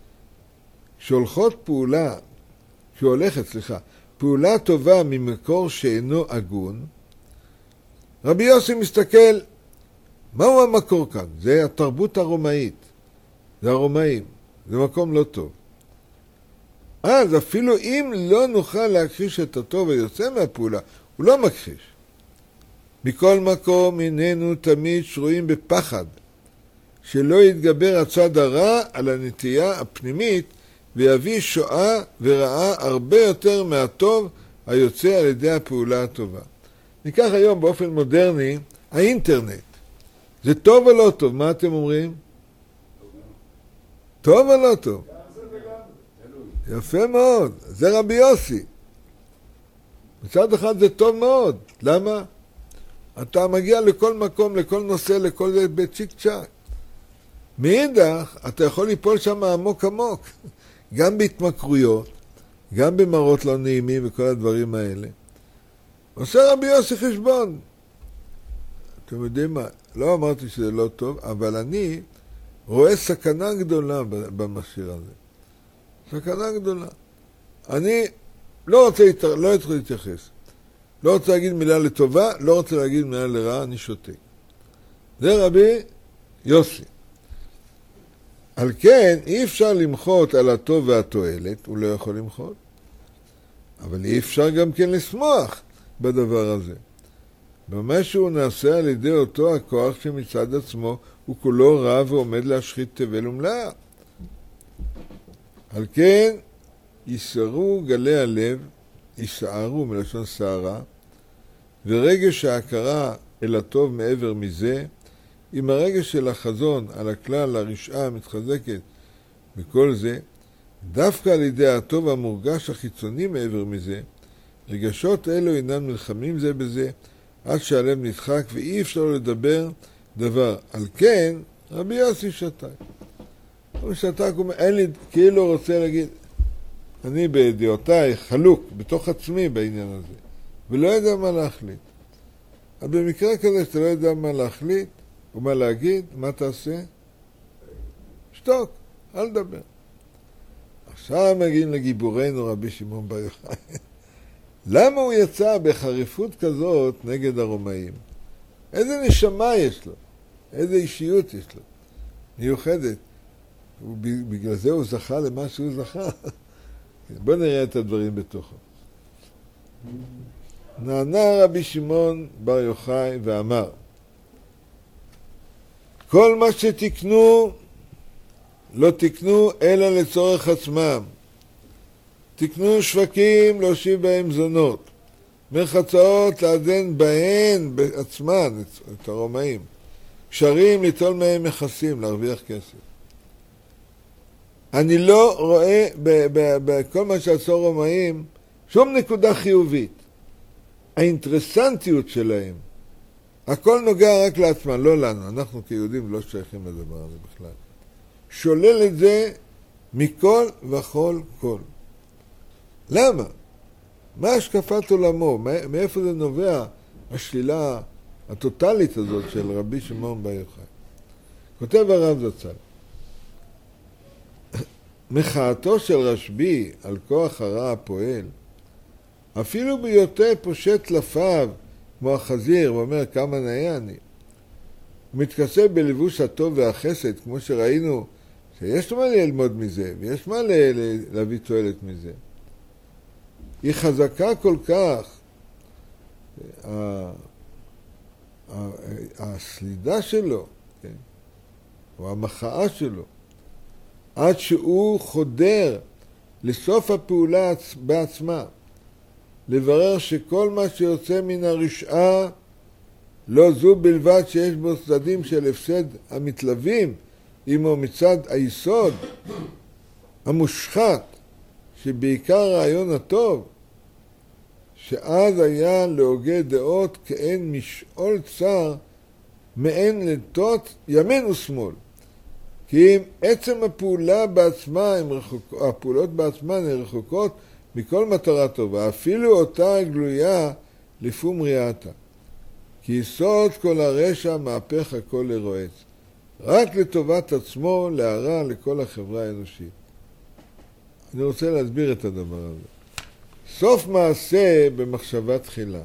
כשהולכת, פעולה טובה ממקור שאינו הגון, רבי יוסי מסתכל, מהו המקור כאן? זה התרבות הרומאית, זה הרומאים, זה מקום לא טוב. אז אפילו אם לא נוכל להכחיש את הטוב היוצא מהפעולה, הוא לא מכחיש. מכל מקום הננו תמיד שרויים בפחד, שלא יתגבר הצד הרע על הנטייה הפנימית, ויביא שואה ורעה הרבה יותר מהטוב היוצא על ידי הפעולה הטובה. ניקח היום באופן מודרני, האינטרנט. זה טוב או לא טוב? מה אתם אומרים? טוב או לא טוב? יפה מאוד. זה רבי יוסי. מצד אחד זה טוב מאוד. למה? אתה מגיע לכל מקום, לכל נושא, לכל זה בצ'יק צ'ק. מאידך, אתה יכול ליפול שם עמוק עמוק. גם בהתמכרויות, גם במראות לא נעימים וכל הדברים האלה. עושה רבי יוסי חשבון. אתם יודעים מה? לא אמרתי שזה לא טוב, אבל אני רואה סכנה גדולה במכשיר הזה. סכנה גדולה. אני לא רוצה להתייחס. לא רוצה להגיד מילה לטובה, לא רוצה להגיד מילה לרעה, אני שותק. זה רבי יוסי. על כן, אי אפשר למחות על הטוב והתועלת, הוא לא יכול למחות, אבל אי אפשר גם כן לשמוח בדבר הזה. במה שהוא נעשה על ידי אותו הכוח שמצד עצמו הוא כולו רע ועומד להשחית תבל ומלאה. על כן, יסערו גלי הלב, יסערו מלשון שערה, ורגש ההכרה אל הטוב מעבר מזה, עם הרגש של החזון על הכלל הרשעה המתחזקת בכל זה, דווקא על ידי הטוב המורגש החיצוני מעבר מזה, רגשות אלו אינם נלחמים זה בזה, עד שהלב נדחק ואי אפשר לדבר דבר. על כן, רבי יוסי שתק. הוא שתק, אין לי, כאילו רוצה להגיד, אני בידיעותיי חלוק בתוך עצמי בעניין הזה, ולא יודע מה להחליט. אז במקרה כזה שאתה לא יודע מה להחליט, ומה להגיד, מה תעשה? שתוק, אל דבר. עכשיו מגיעים לגיבורנו רבי שמעון בר יוחאי. למה הוא יצא בחריפות כזאת נגד הרומאים? איזה נשמה יש לו? איזה אישיות יש לו? מיוחדת. בגלל זה הוא זכה למה שהוא זכה. בוא נראה את הדברים בתוכו. נענה רבי שמעון בר יוחאי ואמר, כל מה שתקנו, לא תקנו אלא לצורך עצמם. תקנו שווקים להושיב בהם זונות, מרחצאות לאזן בהן בעצמן, את הרומאים, קשרים ליטול מהם מכסים, להרוויח כסף. אני לא רואה בכל מה שעשו רומאים שום נקודה חיובית. האינטרסנטיות שלהם, הכל נוגע רק לעצמם, לא לנו. אנחנו כיהודים לא שייכים לדבר הזה בכלל. שולל את זה מכל וכל כל. למה? מה השקפת עולמו? מאיפה זה נובע השלילה הטוטלית הזאת של רבי שמעון בר יוחאי? כותב הרב זצ"ל, מחאתו של רשב"י על כוח הרע הפועל, אפילו בהיותו פושט טלפיו כמו החזיר ואומר כמה נאה אני, הוא מתכסה בלבוש הטוב והחסד, כמו שראינו שיש מה ללמוד מזה ויש מה להביא תועלת מזה. היא חזקה כל כך, הסלידה שלו, כן? או המחאה שלו, עד שהוא חודר לסוף הפעולה בעצמה, לברר שכל מה שיוצא מן הרשעה לא זו בלבד שיש בו צדדים של הפסד המתלווים עמו מצד היסוד המושחת, שבעיקר הרעיון הטוב, שאז היה להוגה דעות כאין משאול צר מעין לטות ימין ושמאל. כי אם עצם הפעולה בעצמה, הפעולות בעצמן הן רחוקות מכל מטרה טובה, אפילו אותה גלויה לפום ריאתה. כי יסוד כל הרשע מהפך הכל לרועץ, רק לטובת עצמו, להרע לכל החברה האנושית. אני רוצה להסביר את הדבר הזה. סוף מעשה במחשבה תחילה.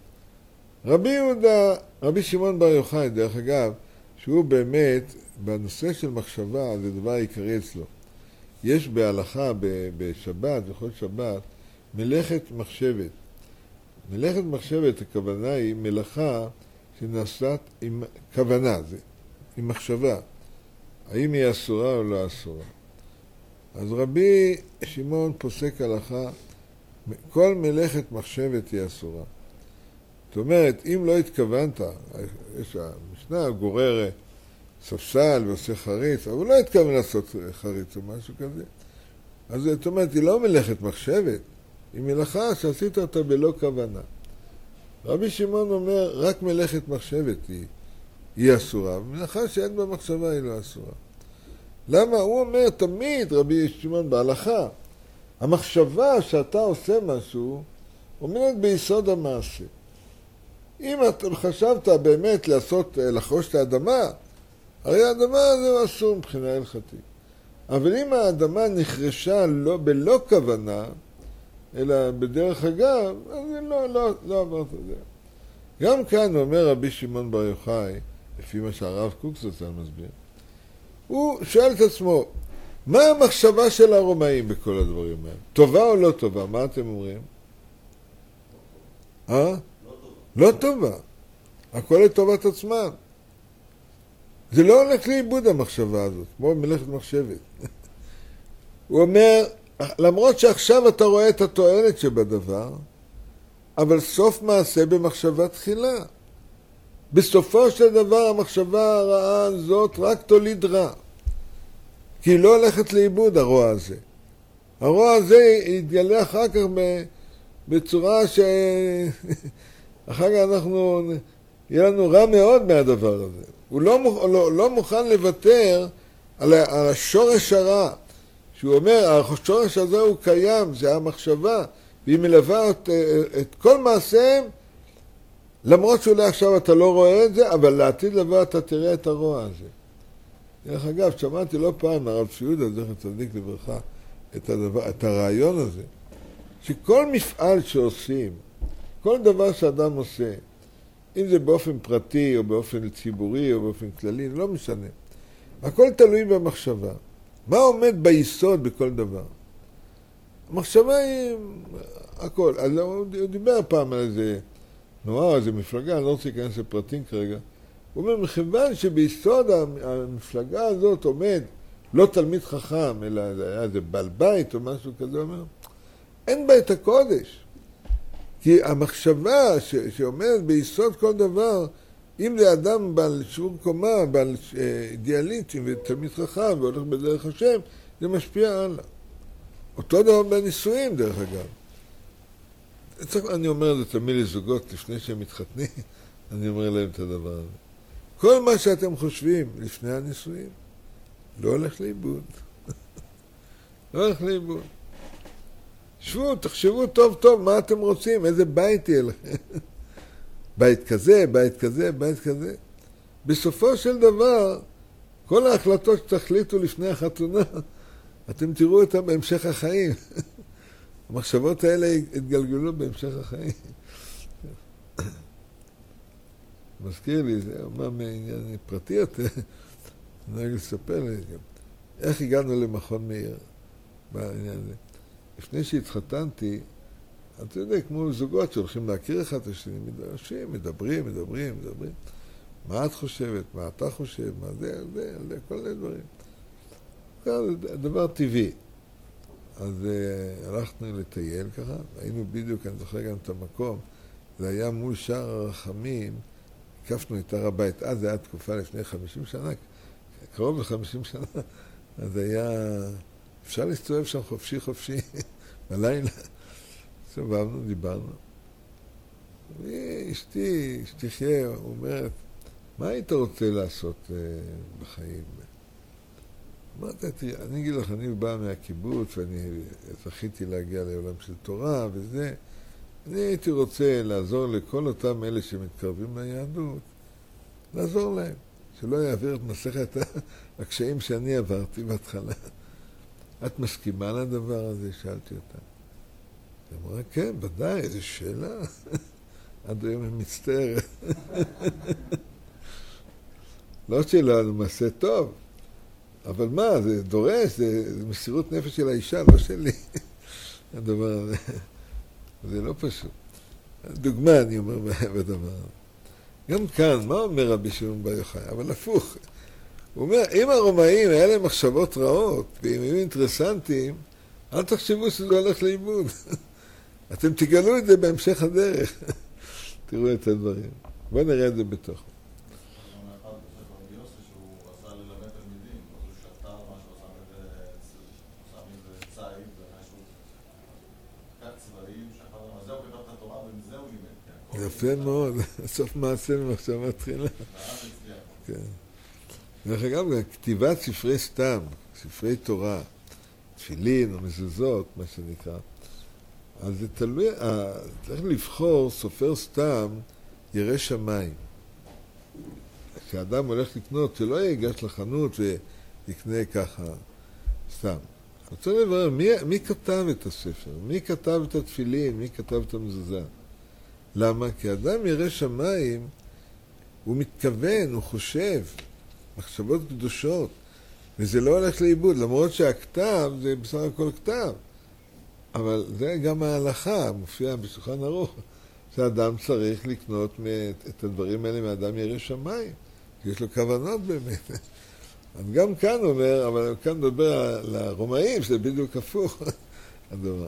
רבי שמעון בר יוחאי, דרך אגב, שהוא באמת, בנושא של מחשבה, זה דבר עיקרי אצלו. יש בהלכה, בשבת, בכל שבת, מלאכת מחשבת. מלאכת מחשבת, הכוונה היא מלאכה שנעשית עם כוונה, עם מחשבה. האם היא אסורה או לא אסורה. אז רבי שמעון פוסק הלכה, כל מלאכת מחשבת היא אסורה. זאת אומרת, אם לא התכוונת, יש המשנה, גורר ספסל ועושה חריץ, אבל הוא לא התכוון לעשות חריץ או משהו כזה. אז זאת אומרת, היא לא מלאכת מחשבת, היא מלאכה שעשית אותה בלא כוונה. רבי שמעון אומר, רק מלאכת מחשבת היא אסורה, ומלאכה שאין בה מחשבה היא לא אסורה. למה? הוא אומר תמיד, רבי שמעון בהלכה, המחשבה שאתה עושה משהו, עומדת ביסוד המעשה. אם אתה חשבת באמת לחרוש את האדמה, הרי האדמה הזה אסור מבחינה הלכתית. אבל אם האדמה נחרשה בלא כוונה, אלא בדרך אגב, אז לא אמרת את זה. גם כאן אומר רבי שמעון בר יוחאי, לפי מה שהרב קוקסוצל מסביר, הוא שואל את עצמו, מה המחשבה של הרומאים בכל הדברים האלה? טובה או לא טובה? מה אתם אומרים? לא טובה. הכל לטובת עצמם. זה לא הולך לאיבוד המחשבה הזאת, כמו מלאכת מחשבת. הוא אומר, למרות שעכשיו אתה רואה את התועלת שבדבר, אבל סוף מעשה במחשבה תחילה. בסופו של דבר המחשבה הרעה הזאת רק תוליד רע. כי היא לא הולכת לאיבוד הרוע הזה. הרוע הזה יתגלה אחר כך בצורה אחר כך יהיה לנו רע מאוד מהדבר הזה. הוא לא מוכן לוותר על השורש הרע. שהוא אומר, השורש הזה הוא קיים, זה המחשבה, והיא מלווה את כל מעשיהם, למרות שאולי עכשיו אתה לא רואה את זה, אבל לעתיד לבוא אתה תראה את הרוע הזה. דרך אגב, שמעתי לא פעם מהרב ציודה, זכר צדיק לברכה, את הרעיון הזה, שכל מפעל שעושים, כל דבר שאדם עושה, אם זה באופן פרטי או באופן ציבורי או באופן כללי, לא משנה. הכל תלוי במחשבה. מה עומד ביסוד בכל דבר? המחשבה היא הכל. אז הוא דיבר פעם על איזה תנועה, איזה מפלגה, אני לא רוצה להיכנס לפרטים כרגע. הוא אומר, מכיוון שביסוד המפלגה הזאת עומד לא תלמיד חכם, אלא זה היה איזה בעל בית או משהו כזה, הוא אומר, אין בה את הקודש. כי המחשבה שעומדת ביסוד כל דבר, אם זה אדם בעל שיעור קומה, בעל אידיאליטים ותלמיד חכם והולך בדרך השם, זה משפיע הלאה. אותו דבר בנישואים, דרך אגב. אני אומר את זה תמיד לזוגות לפני שהם מתחתנים, אני אומר להם את הדבר הזה. כל מה שאתם חושבים לפני הנישואים, לא הולך לאיבוד. לא הולך לאיבוד. שבו, תחשבו טוב טוב מה אתם רוצים, איזה בית יהיה לכם. בית כזה, בית כזה, בית כזה. בסופו של דבר, כל ההחלטות שתחליטו לפני החתונה, אתם תראו אותם בהמשך החיים. המחשבות האלה התגלגלו בהמשך החיים. מזכיר לי, זה אומר מעניין פרטי יותר, אני נוהג לספר לי, איך הגענו למכון מאיר בעניין הזה. לפני שהתחתנתי, אתה יודע, כמו זוגות שהולכים להכיר אחד את השני, מדברים. מה את חושבת? מה אתה חושב? מה זה, כל מיני דברים. זה דבר טבעי. אז הלכנו לטייל ככה, היינו בדיוק, אני זוכר גם את המקום, זה היה מול שער הרחמים, הקפנו את הר הבית, אז זה היה תקופה לפני 50 שנה, קרוב ל-50 שנה, אז היה, אפשר להסתובב שם חופשי, בלילה, סובבנו, דיברנו. אשתי חיה, אומרת, מה היית רוצה לעשות בחיים? אמרתי, תראה, אני אגיד לך, אני בא מהקיבוץ ואני זכיתי להגיע לעולם של תורה וזה. אני הייתי רוצה לעזור לכל אותם אלה שמתקרבים ליהדות, לעזור להם, שלא יעביר את מסכת הקשיים שאני עברתי בהתחלה. את מסכימה לדבר הזה? שאלתי אותה. היא אמרה, כן, ודאי, איזו שאלה. עד היום היא מצטערת. לא שאלה, זה מעשה טוב. אבל מה, זה דורש, זה מסירות נפש של האישה, לא שלי. הדבר הזה. זה לא פשוט. דוגמה, אני אומר בדבר הזה. גם כאן, מה אומר רבי שמעון בר יוחאי? אבל הפוך. הוא אומר, אם הרומאים היה להם מחשבות רעות, ואם היו אינטרסנטים, אל תחשבו שזה הולך לאיבוד. אתם תגלו את זה בהמשך הדרך. תראו את הדברים. בואו נראה את זה בתוך. יפה מאוד, סוף מעשה ממחשבה תחילה. כן. דרך אגב, כתיבת ספרי סתם, ספרי תורה, תפילין או מזוזות, מה שנקרא, אז זה תלוי, צריך לבחור סופר סתם ירא שמיים. כשאדם הולך לקנות, שלא ייגש לחנות ויקנה ככה סתם. רוצה לברר, מי כתב את הספר? מי כתב את התפילין? מי כתב את המזוזה? למה? כי אדם ירא שמיים, הוא מתכוון, הוא חושב, מחשבות קדושות, וזה לא הולך לאיבוד, למרות שהכתב זה בסך הכל כתב. אבל זה גם ההלכה, מופיע בשולחן ערוך, שאדם צריך לקנות את הדברים האלה מאדם ירא שמיים, כי יש לו כוונות באמת. אז גם כאן אומר, אבל כאן מדבר על הרומאים, שזה בדיוק הפוך הדבר.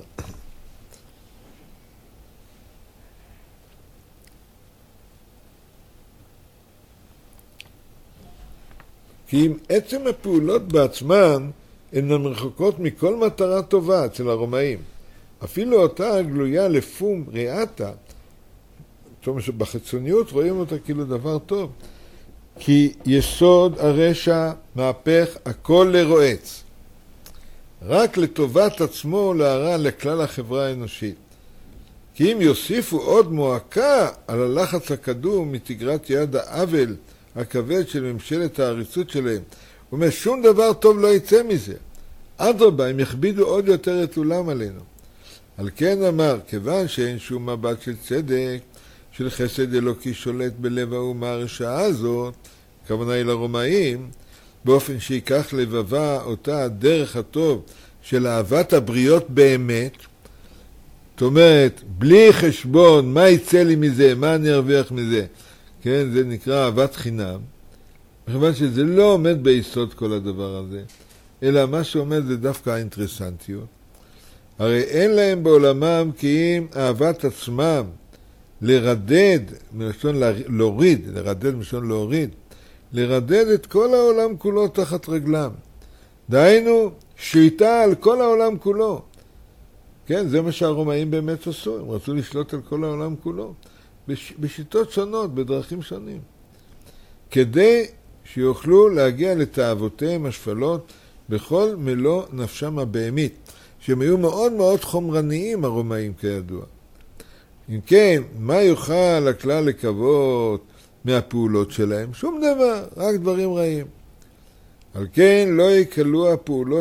כי אם עצם הפעולות בעצמן הן רחוקות מכל מטרה טובה אצל הרומאים. אפילו אותה הגלויה לפום ראתה, זאת אומרת שבחיצוניות רואים אותה כאילו דבר טוב, כי יסוד הרשע מהפך הכל לרועץ, רק לטובת עצמו להרע לכלל החברה האנושית. כי אם יוסיפו עוד מועקה על הלחץ הקדום מתגרת יד העוול הכבד של ממשלת העריצות שלהם, הוא אומר, שום דבר טוב לא יצא מזה. אדרבה, הם יכבידו עוד יותר את עולם עלינו. על כן אמר, כיוון שאין שום מבט של צדק, של חסד אלוקי שולט בלב האומה הרשעה הזאת, הכוונה היא לרומאים, באופן שיקח לבבה אותה הדרך הטוב של אהבת הבריות באמת, זאת אומרת, בלי חשבון, מה יצא לי מזה, מה אני ארוויח מזה, כן, זה נקרא אהבת חינם, מכיוון שזה לא עומד ביסוד כל הדבר הזה, אלא מה שעומד זה דווקא האינטרסנטיות. הרי אין להם בעולמם כי אם אהבת עצמם לרדד, מלשון להוריד, לרדד מלשון להוריד, לרדד את כל העולם כולו תחת רגלם. דהיינו, שליטה על כל העולם כולו. כן, זה מה שהרומאים באמת עשו, הם רצו לשלוט על כל העולם כולו, בשיטות שונות, בדרכים שונים. כדי שיוכלו להגיע לתאוותיהם השפלות בכל מלוא נפשם הבהמית, שהם היו מאוד מאוד חומרניים הרומאים כידוע. אם כן, מה יוכל הכלל לקוות מהפעולות שלהם? שום דבר, רק דברים רעים. על כן לא יקלעו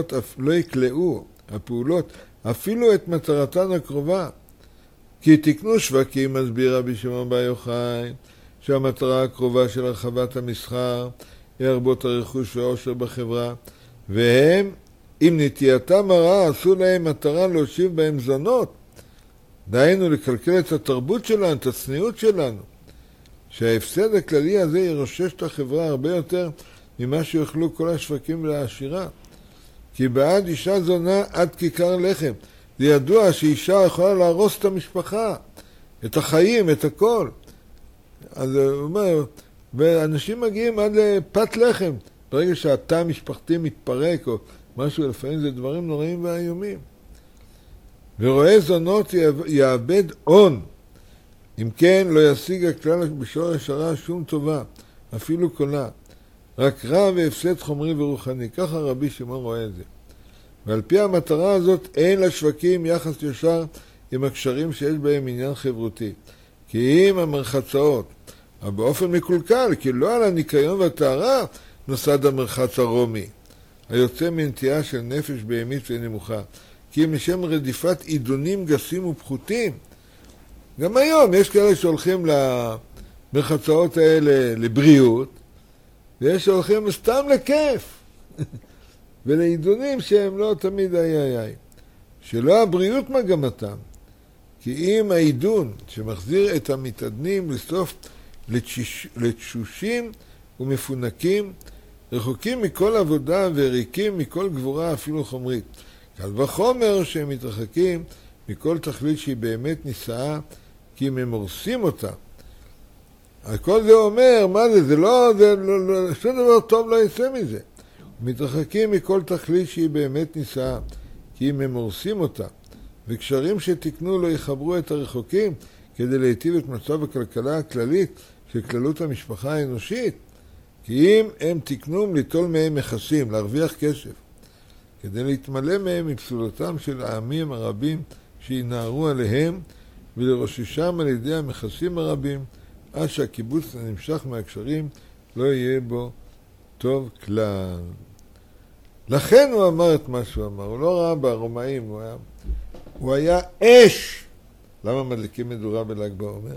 הפעולות אפילו את מטרתן הקרובה. כי תקנו שווקים, מסביר רבי שמעון בר יוחאי, שהמטרה הקרובה של הרחבת המסחר היא הרבות הרכוש והעושר בחברה, והם, אם נטייתם הרעה, עשו להם מטרה להושיב בהם זונות, דהיינו לקלקל את התרבות שלנו, את הצניעות שלנו, שההפסד הכללי הזה ירושש את החברה הרבה יותר ממה שיוכלו כל השווקים והעשירה. כי בעד אישה זונה עד כיכר לחם. זה ידוע שאישה יכולה להרוס את המשפחה, את החיים, את הכל. אז הוא אומר, ואנשים מגיעים עד לפת לחם. ברגע שהתא המשפחתי מתפרק או משהו, לפעמים זה דברים נוראים ואיומים. ורואה זונות יאבד הון. אם כן, לא ישיג הכלל בשורש הרע שום טובה. אפילו קולה. רק רע והפסד חומרי ורוחני. ככה רבי שמעון רואה את זה. ועל פי המטרה הזאת אין לשווקים יחס ישר עם הקשרים שיש בהם עניין חברותי. כי אם המרחצאות, אבל באופן מקולקל, כי לא על הניקיון והטהרה נוסד המרחץ הרומי, היוצא מנטייה של נפש בהמית ונמוכה, כי אם לשם רדיפת עידונים גסים ופחותים. גם היום יש כאלה שהולכים למרחצאות האלה לבריאות, ויש שהולכים סתם לכיף, ולעידונים שהם לא תמיד איי. שלא הבריאות מגמתם, כי אם העידון שמחזיר את המתעדנים לסוף לתשושים ומפונקים, רחוקים מכל עבודה וריקים מכל גבורה אפילו חומרית. קל וחומר שהם מתרחקים מכל תכלית שהיא באמת נישאה, כי אם הם הורסים אותה. על כל זה אומר, מה זה? זה לא, שום דבר טוב לא יצא מזה. מתרחקים מכל תכלית שהיא באמת נישאה, כי אם הם הורסים אותה. וקשרים שתקנו לא יחברו את הרחוקים כדי להיטיב את מצב הכלכלה הכללית של כללות המשפחה האנושית, כי אם הם תקנום ליטול מהם מכסים, להרוויח כסף, כדי להתמלא מהם מפסולתם של העמים הרבים שינערו עליהם ולרוששם על ידי המכסים הרבים, עד שהקיבוץ הנמשך מהקשרים לא יהיה בו טוב כלל. לכן הוא אמר את מה שהוא אמר. הוא לא ראה ברומאים, הוא היה אש. למה מדליקים מדורה בל"ג בעומר?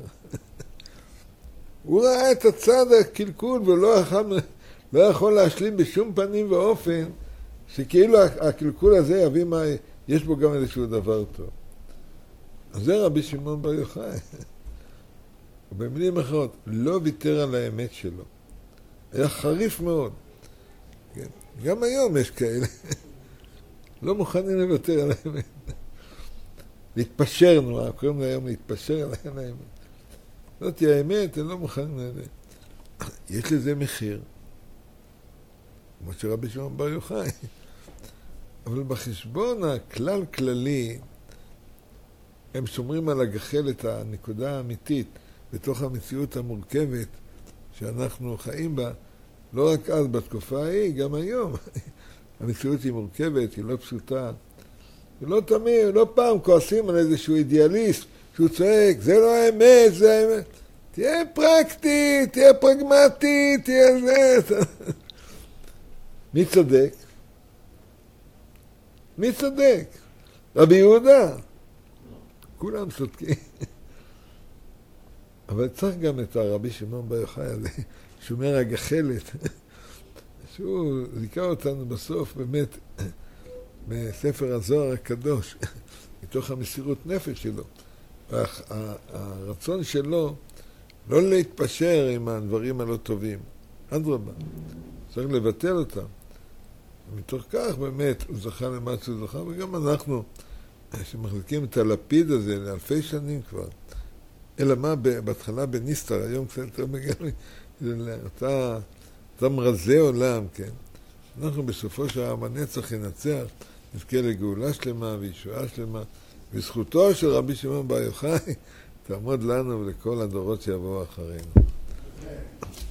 הוא ראה את הצד הקלקול ולא יכול להשלים בשום פנים ואופן שכאילו הקלקול הזה יביא מה, יש בו גם איזשהו דבר טוב. אז זה רבי שמעון בר יוחאי. ובמילים אחרות, לא ויתר על האמת שלו. היה חריף מאוד. כן? גם היום יש כאלה. לא מוכנים לוותר על האמת. להתפשר, קוראים להיום להתפשר על האמת. זאת היא האמת, הם לא מוכנים לאמת. יש לזה מחיר. כמו שרבי שמעון בר יוחאי. אבל בחשבון הכלל כללי, הם שומרים על הגחלת הנקודה האמיתית, בתוך המציאות המורכבת שאנחנו חיים בה, לא רק אז בתקופה ההיא, גם היום. המציאות היא מורכבת, היא לא פשוטה. ולא תמיד, לא פעם כועסים על איזשהו אידיאליסט, שהוא צועק, זה לא האמת, זה האמת. תהיה פרקטי, תהיה פרגמטי, תהיה זה. מי צודק? מי צודק? רבי יהודה. כולם צודקים. אבל צריך גם את הרבי שמעון בר יוחאי הזה, שומר הגחלת, שהוא זיכה אותנו בסוף באמת בספר הזוהר הקדוש, מתוך המסירות נפש שלו. הרצון שלו לא להתפשר עם הדברים הלא טובים. אדרבה, צריך לבטל אותם. ומתוך כך באמת הוא זכה למה שהוא זכה, וגם אנחנו שמחזיקים את הלפיד הזה לאלפי שנים כבר. אלא מה, בהתחלה בניסטר, היום קצת יותר מגיע לי, אתה מרזה עולם, כן? אנחנו בסופו של הנצח ינצח, נזכה לגאולה שלמה וישועה שלמה, וזכותו של רבי שמעון בר יוחאי תעמוד לנו ולכל הדורות שיבואו אחרינו.